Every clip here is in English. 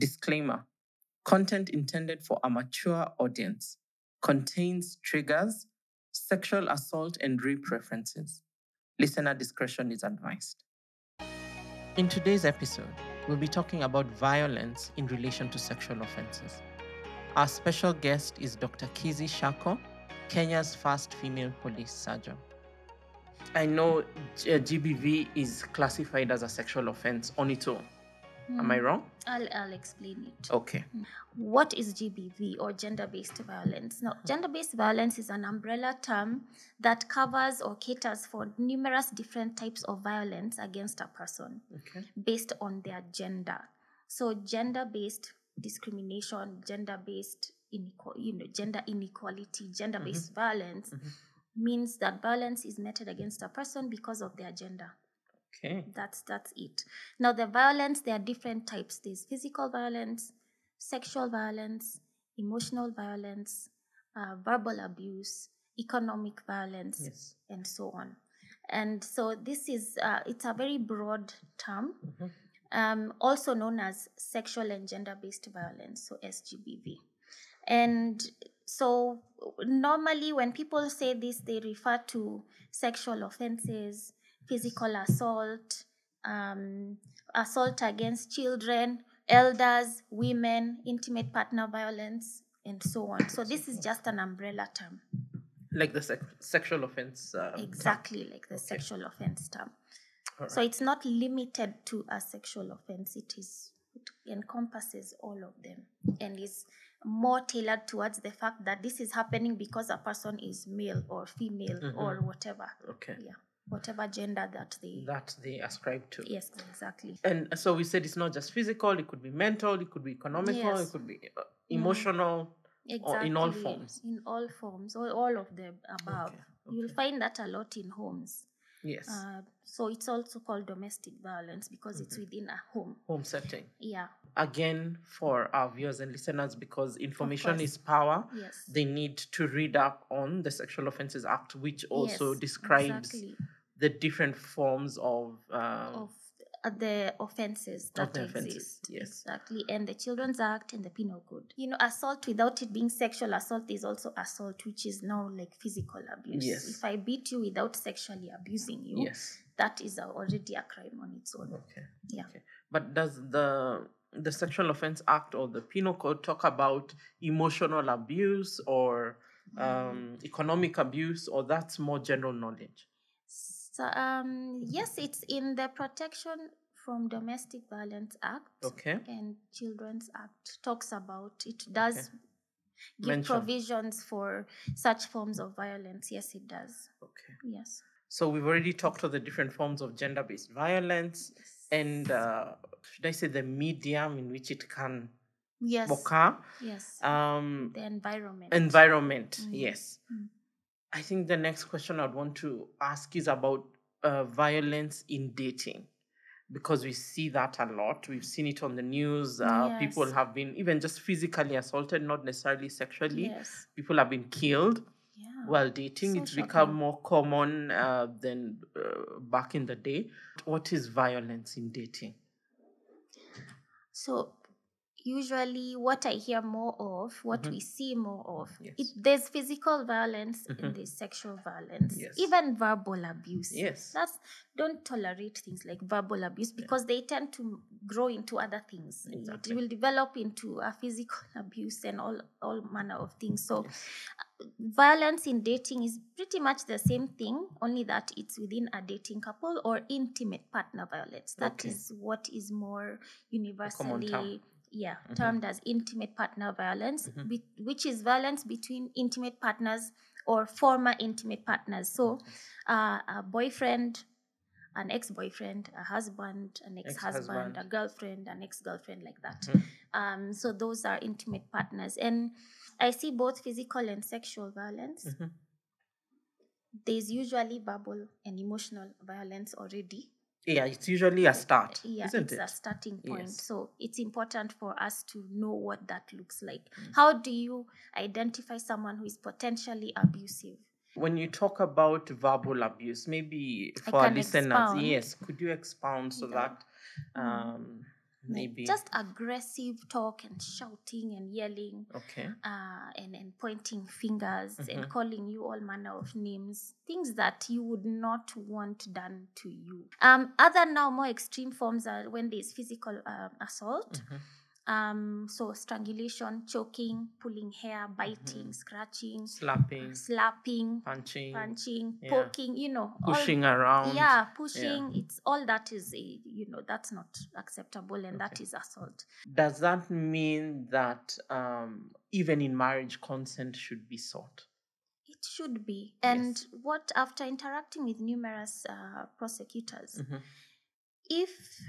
Disclaimer: content intended for a mature audience contains triggers, sexual assault, and rape references. Listener discretion is advised. In today's episode, we'll be talking about violence in relation to sexual offenses. Our special guest is Dr. Kizi Shako, Kenya's first female police surgeon. I know GBV is classified as a sexual offense on its own. Am I wrong? I'll explain it. Okay. What is GBV, or gender-based violence? Now, gender-based violence is an umbrella term that covers or caters for numerous different types of violence against a person based on their gender. So gender-based discrimination, gender-based gender inequality, gender-based violence means that violence is meted against a person because of their gender. Okay. That's it. Now, the violence, there are different types. There's physical violence, sexual violence, emotional violence, verbal abuse, economic violence, and so on. And so this is, it's a very broad term, also known as sexual and gender-based violence, so SGBV. And so normally when people say this, they refer to sexual offenses, physical assault, assault against children, elders, women, intimate partner violence, and so on. So this is just an umbrella term. Like the sexual offense exactly term. Like the sexual offense term. Right. So it's not limited to a sexual offense. It encompasses all of them and is more tailored towards the fact that this is happening because a person is male or female or whatever. Okay. Yeah. Whatever gender that they ascribe to. Yes, exactly. And so we said it's not just physical, it could be mental, it could be economical, it could be emotional, exactly. or in all forms. In all forms, all of the above. Okay. You'll find that a lot in homes. Yes. So it's also called domestic violence because it's within a home setting. Yeah. Again, for our viewers and listeners, because information is power, they need to read up on the Sexual Offences Act, which also describes the different forms of the offenses that exist. Yes. Exactly. And the Children's Act and the Penal Code. Assault without it being sexual assault is also assault, which is now like physical abuse. Yes. If I beat you without sexually abusing you, that is already a crime on its own. Okay. Yeah. Okay. But does the Sexual Offence Act or the Penal Code talk about emotional abuse or economic abuse, or that's more general knowledge? So, yes, it's in the Protection from Domestic Violence Act. Okay. And Children's Act talks about it. Does give provisions for such forms of violence. Yes, it does. Okay. Yes. So we've already talked of the different forms of gender-based violence, and should I say the medium in which it can occur? Yes. The environment. Yes. I think the next question I'd want to ask is about violence in dating, because we see that a lot. We've seen it on the news. People have been even just physically assaulted, not necessarily sexually. Yes. People have been killed while dating. It's become more common than back in the day. What is violence in dating? So usually what I hear more of, what we see more of, there's physical violence and there's sexual violence, even verbal abuse. Yes. Don't tolerate things like verbal abuse because they tend to grow into other things. Exactly. It will develop into a physical abuse and all manner of things. So violence in dating is pretty much the same thing, only that it's within a dating couple or intimate partner violence. That is what is more universally termed as intimate partner violence, which is violence between intimate partners or former intimate partners. So a boyfriend, an ex-boyfriend, a husband, an ex-husband, a girlfriend, an ex-girlfriend, like that. So those are intimate partners. And I see both physical and sexual violence. There's usually verbal and emotional violence already. Yeah, it's usually a start, isn't it? It's a starting point. Yes. So it's important for us to know what that looks like. How do you identify someone who is potentially abusive? When you talk about verbal abuse, maybe for our listeners, could you expound so that Maybe. Just aggressive talk and shouting and yelling. Okay. And pointing fingers and calling you all manner of names, things that you would not want done to you. Other now more extreme forms are when there's physical assault. So strangulation, choking, pulling hair, biting, scratching, slapping, punching, poking, pushing around. Yeah, pushing. It's all that is that's not acceptable, and that is assault. Does that mean that even in marriage, consent should be sought? It should be. And what, after interacting with numerous prosecutors, if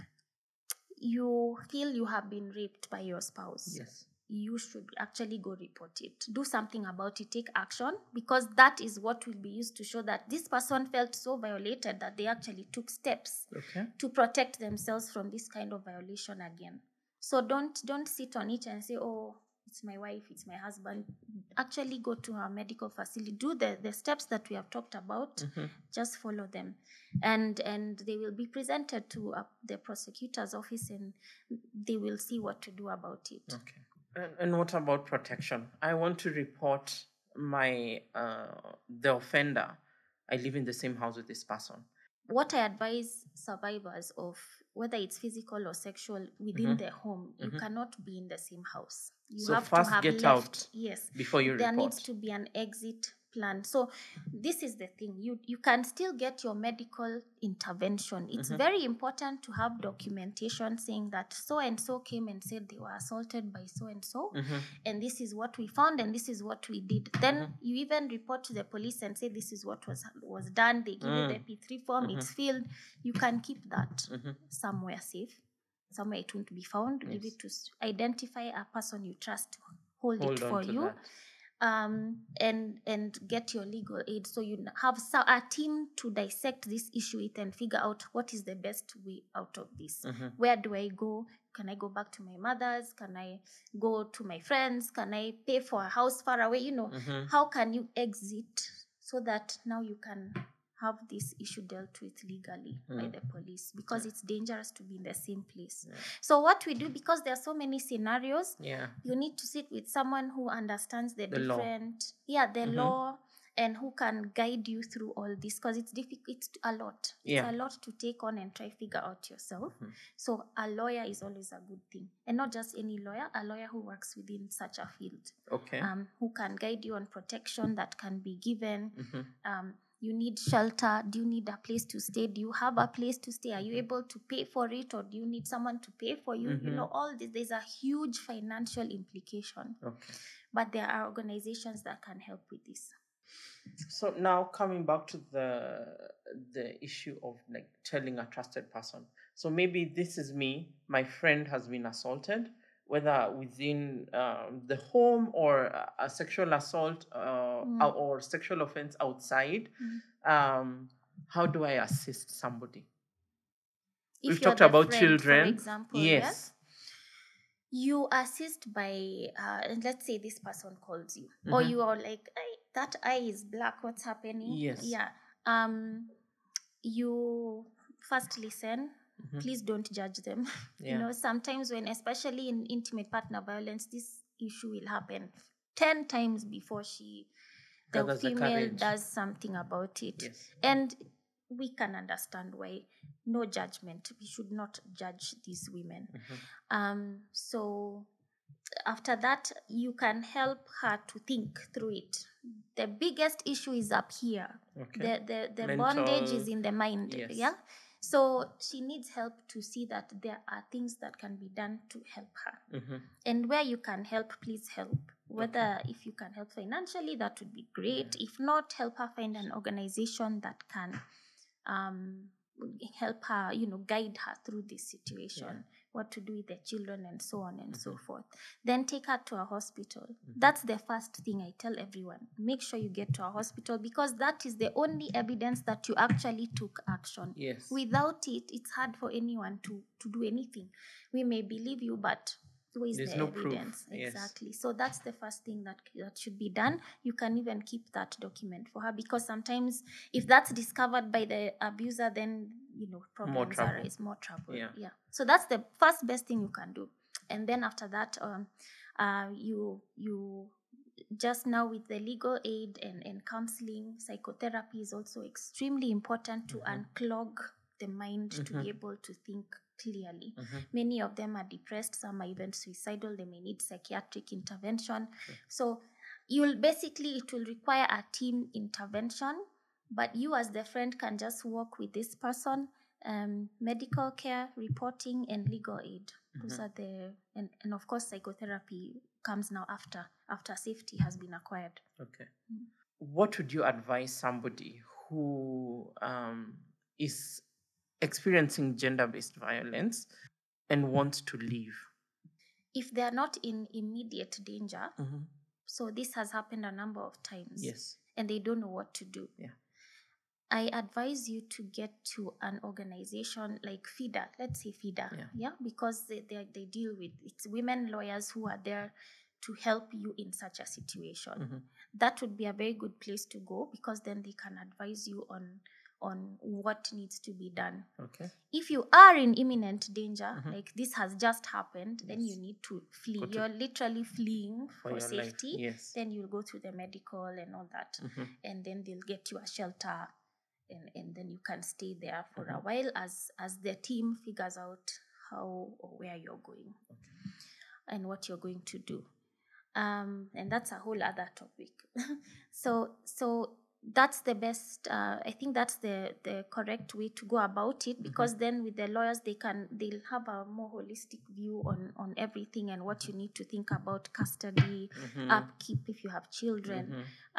you feel you have been raped by your spouse, you should actually go report it. Do something about it. Take action, because that is what will be used to show that this person felt so violated that they actually took steps to protect themselves from this kind of violation again. So don't sit on it and say, oh, it's my wife, it's my husband. Actually go to a medical facility. Do the steps that we have talked about. Just follow them. And they will be presented to the prosecutor's office, and they will see what to do about it. Okay. And what about protection? I want to report the offender. I live in the same house with this person. What I advise survivors of, whether it's physical or sexual, within their home, you cannot be in the same house. You have first to have get left. Out. Yes. Before you there report. Needs to be an exit plan. So this is the thing. You can still get your medical intervention. It's very important to have documentation saying that so and so came and said they were assaulted by so and so, and this is what we found and this is what we did. Then you even report to the police and say this is what was done. They give you the P3 form. It's filled. You can keep that somewhere safe, somewhere it won't be found. Give it to identify a person you trust to hold it for you. And get your legal aid, so you have a team to dissect this issue with and figure out what is the best way out of this. Where do I go? Can I go back to my mother's? Can I go to my friends? Can I pay for a house far away? How can you exit so that now you can have this issue dealt with legally by the police, because it's dangerous to be in the same place. So what we do, because there are so many scenarios, you need to sit with someone who understands the different law, and who can guide you through all this, because it's difficult. It's a lot. It's a lot to take on and try figure out yourself. So a lawyer is always a good thing, and not just any lawyer, a lawyer who works within such a field. Who can guide you on protection that can be given. You need shelter. Do you need a place to stay? Do you have a place to stay? Are you able to pay for it, or do you need someone to pay for you? All this. There's a huge financial implication. But there are organizations that can help with this. So now coming back to the issue of like telling a trusted person. So maybe this is me. My friend has been assaulted, whether within the home or a sexual assault or sexual offense outside. How do I assist somebody? We've talked about children. For example, yes. You assist by, let's say this person calls you, or you are like, that eye is black, what's happening? Yes. Yeah. You first listen. Please don't judge them. Sometimes when, especially in intimate partner violence, this issue will happen 10 times before the female does something about it. And we can understand why. No judgment. We should not judge these women. So after that, you can help her to think through it. The biggest issue is up here. The bondage is in the mind. So she needs help to see that there are things that can be done to help her. And where you can help, please help. Whether if you can help financially, that would be great. If not, help her find an organization that can help her, guide her through this situation, what to do with the children and so on and so forth. Then take her to a hospital. That's the first thing I tell everyone. Make sure you get to a hospital, because that is the only evidence that you actually took action. Without it, it's hard for anyone to do anything. We may believe you, but Where is There's the no proof. evidence? Yes. Exactly. So that's the first thing that should be done. You can even keep that document for her, because sometimes if that's discovered by the abuser, then problems trouble. arise, more trouble. Yeah. So that's the first best thing you can do. And then after that, you just now with the legal aid and counseling, psychotherapy is also extremely important to unclog the mind to be able to think clearly. Many of them are depressed, some are even suicidal, they may need psychiatric intervention. So it will require a team intervention, but you as the friend can just work with this person. Medical care, reporting, and legal aid. Those are and of course psychotherapy comes now after safety has been acquired. Okay. What would you advise somebody who is experiencing gender-based violence and wants to leave? If they are not in immediate danger, so this has happened a number of times, yes, and they don't know what to do, I advise you to get to an organization like FIDA. Let's say FIDA, because they deal with, it's women lawyers who are there to help you in such a situation. That would be a very good place to go, because then they can advise you on what needs to be done. Okay. If you are in imminent danger, like this has just happened, then you need to flee. You're literally fleeing for safety. Yes. Then you'll go to the medical and all that, and then they'll get you a shelter. And then you can stay there for a while as the team figures out how or where you're going and what you're going to do. And that's a whole other topic. So that's the best. I think that's the correct way to go about it, because then with the lawyers they'll have a more holistic view on everything and what you need to think about: custody, upkeep if you have children.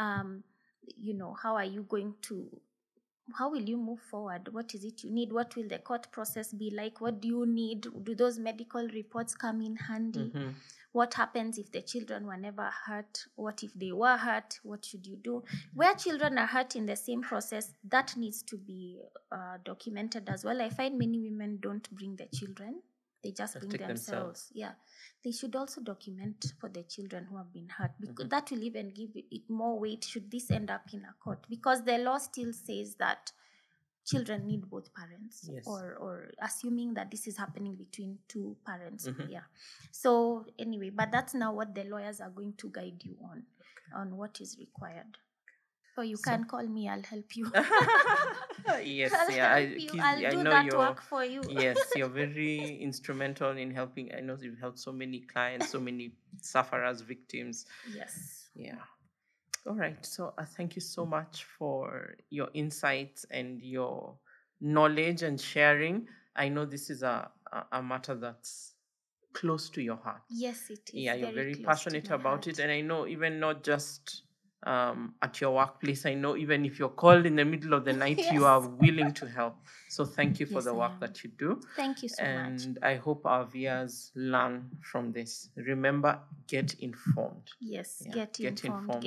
How are you going to? How will you move forward? What is it you need? What will the court process be like? What do you need? Do those medical reports come in handy? What happens if the children were never hurt? What if they were hurt? What should you do? Where children are hurt in the same process, that needs to be documented as well. I find many women don't bring the children. They just bring themselves. Yeah. They should also document for the children who have been hurt, because that will even give it more weight should this end up in a court, because the law still says that children need both parents, or assuming that this is happening between two parents. So anyway, but that's now what the lawyers are going to guide you on what is required. So you can call me, I'll help you. Yes, I'll do that work for you. Yes, you're very instrumental in helping. I know you've helped so many clients, so many sufferers, victims. Yes. Yeah. All right. So thank you so much for your insights and your knowledge and sharing. I know this is a matter that's close to your heart. Yes, it is. Yeah, you're very passionate about it. And I know even not just at your workplace, I know even if you're called in the middle of the night, you are willing to help. So thank you for the work that you do. Thank you so much. And I hope our viewers learn from this. Remember, get informed. Yes, get informed.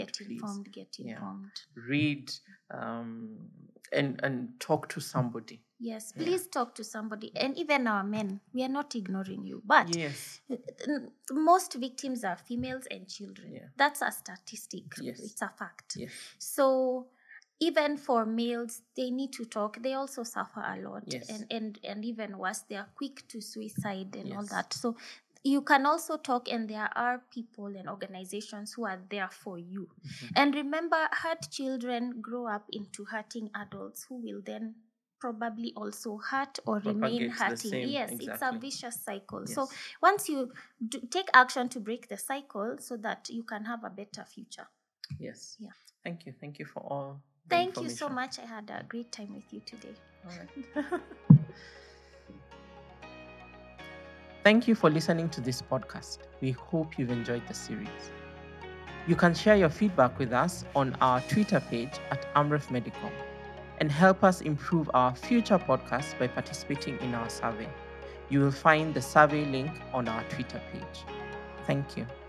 Read and talk to somebody. Yes, please talk to somebody. And even our men, we are not ignoring you. But most victims are females and children. That's a statistic. It's a fact. So even for males, they need to talk. They also suffer a lot. And even worse, they are quick to suicide and all that. So you can also talk, and there are people and organizations who are there for you. And remember, hurt children grow up into hurting adults who will then probably also hurt or remain hurting. It's a vicious cycle. So once you take action to break the cycle so that you can have a better future. Thank you for all the information. You so much. I had a great time with you today. All right. Thank you for listening to this podcast. We hope you've enjoyed the series. You can share your feedback with us on our Twitter page at Amref Medical, and help us improve our future podcasts by participating in our survey. You will find the survey link on our Twitter page. Thank you.